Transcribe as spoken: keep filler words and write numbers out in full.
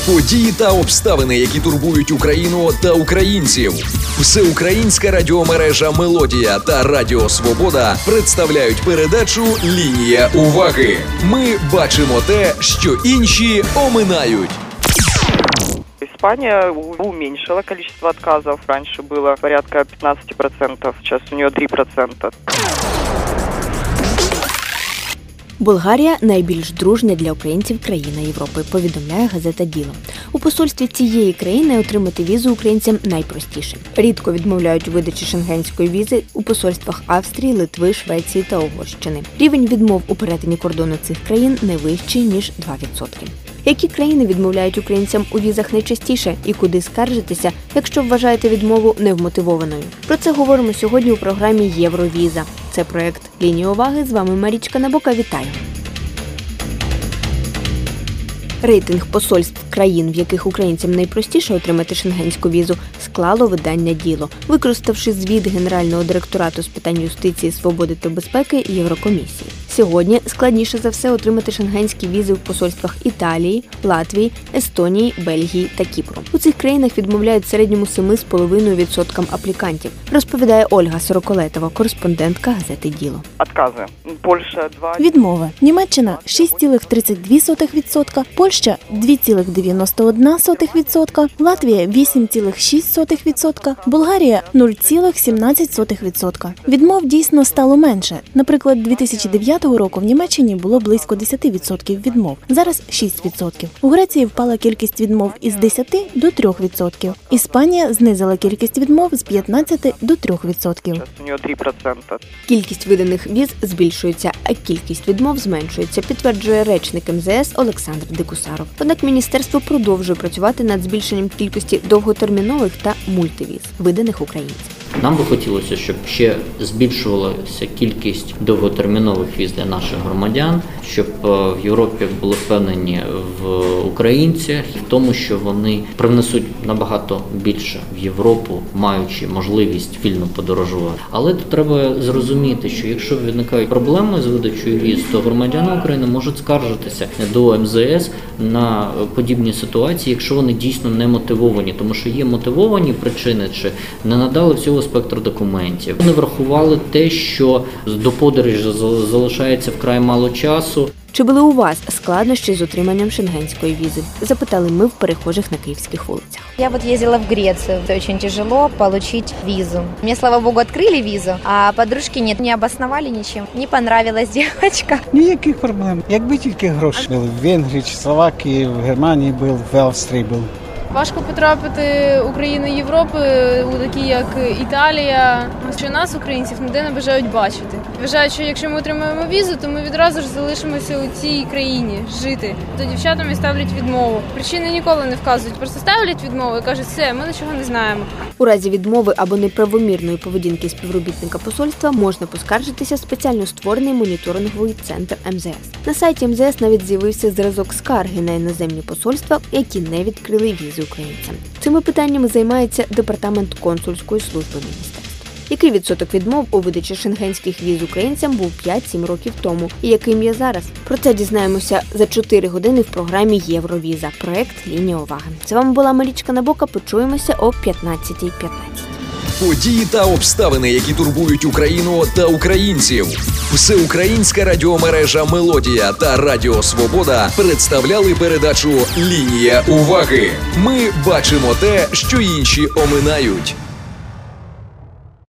Події та обставини, які турбують Україну та українців. Всеукраїнська радіомережа «Мелодія» та Радіо Свобода представляють передачу «Лінія уваги». Ми бачимо те, що інші оминають. Испания уменьшила количество отказов. Раньше было порядка пятнадцать процентов, сейчас у нее три процента. Болгарія – найбільш дружня для українців країна Європи, повідомляє газета «Діло». У посольстві цієї країни отримати візу українцям найпростіше. Рідко відмовляють у видачі шенгенської візи у посольствах Австрії, Литви, Швеції та Угорщини. Рівень відмов у перетині кордону цих країн не вищий, ніж два відсотки. Які країни відмовляють українцям у візах найчастіше і куди скаржитися, якщо вважаєте відмову невмотивованою? Про це говоримо сьогодні у програмі «Євровіза». Це проєкт «Лінія уваги». З вами Марічка Набока. Вітаю! Рейтинг посольств країн, в яких українцям найпростіше отримати шенгенську візу, склало видання «Діло», використавши звіт Генерального директорату з питань юстиції, свободи та безпеки Єврокомісії. Сьогодні складніше за все отримати шенгенські візи в посольствах Італії, Латвії, Естонії, Бельгії та Кіпру. У цих країнах відмовляють в середньому сім цілих п'ять десятих відсотка аплікантів, розповідає Ольга Сороколетова, кореспондентка газети «Діло». Откази. Польща два. Відмови. Німеччина – шість цілих тридцять дві сотих відсотка, Польща – два цілих дев'яносто одна сотих відсотка, Латвія – вісім цілих шість сотих відсотка, Болгарія – нуль цілих сімнадцять сотих відсотка. Відмов дійсно стало менше. Наприклад, дві тисячі дев'ятого року в Німеччині було близько десять відсотків відмов, зараз шість відсотків. У Греції впала кількість відмов із десяти до трьох відсотків. Іспанія знизила кількість відмов з п'ятнадцяти до трьох відсотків. У нього три процента. Кількість виданих віз збільшується, а кількість відмов зменшується, підтверджує речник ем зе ес Олександр Декусаров. Однак міністерство продовжує працювати над збільшенням кількості довготермінових та мультивіз, виданих українцям. Нам би хотілося, щоб ще збільшувалася кількість довготермінових віз для наших громадян, щоб в Європі були впевнені в українцях, в тому, що вони привнесуть набагато більше в Європу, маючи можливість вільно подорожувати. Але тут треба зрозуміти, що якщо виникають проблеми з видачею віз, то громадяни України можуть скаржитися до ем зе ес на подібні ситуації, якщо вони дійсно не мотивовані, тому що є мотивовані причини, чи не надали всього спектр документів. Вони врахували те, що до подорожі залишається вкрай мало часу. Чи були у вас складнощі з отриманням шенгенської візи? Запитали ми в перехожих на київських вулицях. Я вот ездила в Грецию. Это очень тяжело получить визу. Мне, слава богу, открыли визу, а подружки нет, не обосновали ничем. Не понравилась девочка. Ніяких проблем. Якби тільки гроші були. В Венгрії, Словакії, в Германії був, в Австрії був. Важко потрапити у країни Європи, у такі як Італія, що нас, українців, ніде не бажають бачити. Вважають, що якщо ми отримаємо візу, то ми відразу ж залишимося у цій країні жити. То дівчатам і ставлять відмову. Причини ніколи не вказують, просто ставлять відмову і кажуть, все, ми нічого не знаємо. У разі відмови або неправомірної поведінки співробітника посольства можна поскаржитися в спеціально створений моніторинговий центр ем зе ес. На сайті ем зе ес навіть з'явився зразок скарги на іноземні посольства, які не відкрили візи українцям. Цими питаннями займається Департамент консульської служби міністерства. Який відсоток відмов у видачі шенгенських віз українцям був п'ять-сім років тому? І яким є зараз? Про це дізнаємося за чотири години в програмі «Євровіза». Проєкт «Лінія уваги». З вами була Марічка Набока. Почуємося о п'ятнадцятій п'ятнадцять. Події та обставини, які турбують Україну та українців. Всеукраїнська радіомережа «Мелодія» та Радіо Свобода представляли передачу «Лінія уваги». Ми бачимо те, що інші оминають.